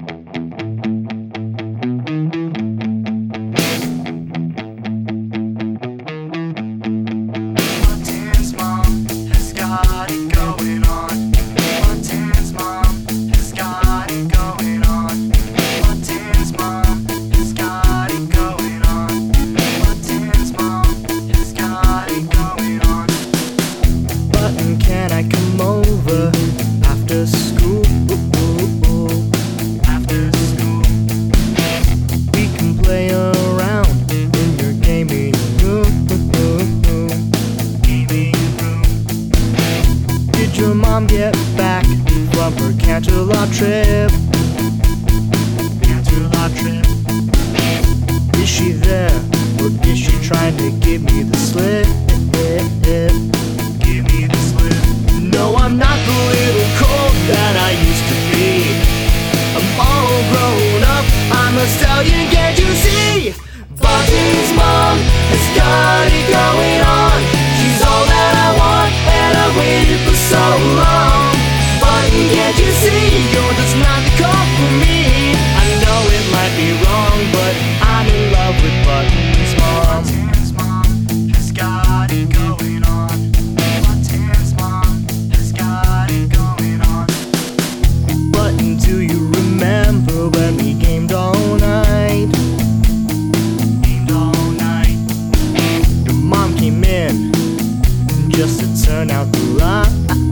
Button's mom has got it going on. Button's mom has got it going on. Button's mom has got it going on. Button's mom has got it going on. Button, can I come over after school? After school, we can play around in your gaming room. Did your mom get back from her Canterlot trip? Canterlot trip. Is she there, or is she trying to give me the slip? Give me the slip. No, I'm not the little colt that I used to be. I'm all grown up, I'm a stallion, can't you see? Button's mom has got it going on. She's all that I want, and I've waited for so long. Button, can't you see? You're just not the call for me. I know it might be wrong, but I'm in love with Button's mom. Button's mom has got it going on. Button's mom has got it going on. Button, do you remember when we gamed all night? Gamed all night. Your mom came in just to turn out the light.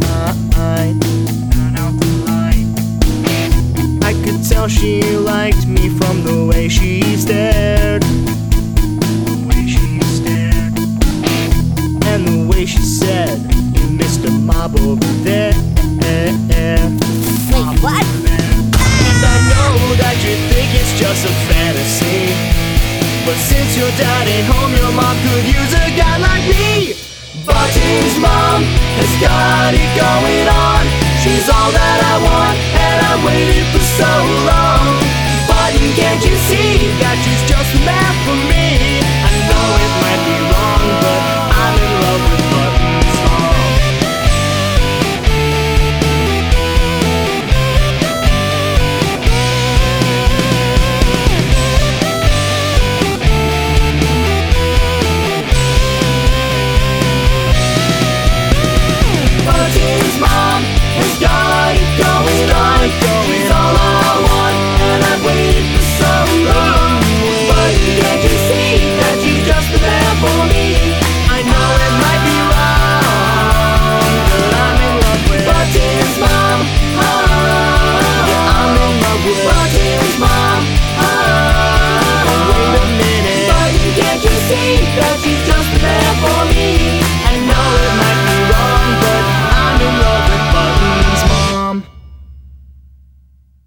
Turn out the light. I could tell she liked me from the way she stared. The way she stared. And the way she said, "You missed a mob over there." Wait, what? And I know that you think it's just a fantasy, but since your dad ain't home, your mom could use a guy like me. Button's mom has got it going on. She's all that I want, and I've waited for so long. Button, can't you see that she's just the man for me? I know it might be wrong, but I'm in love with Button's mom. Button's mom has got it going on. She's all I want, and I've waited for so long. Button, can't you see that she's just the man for me? I know it might be wrong, but I'm in love with Button's mom. Yeah, I'm in love with Button's mom. Wait a minute, Button, can't you see that she's just the man for me? I know it might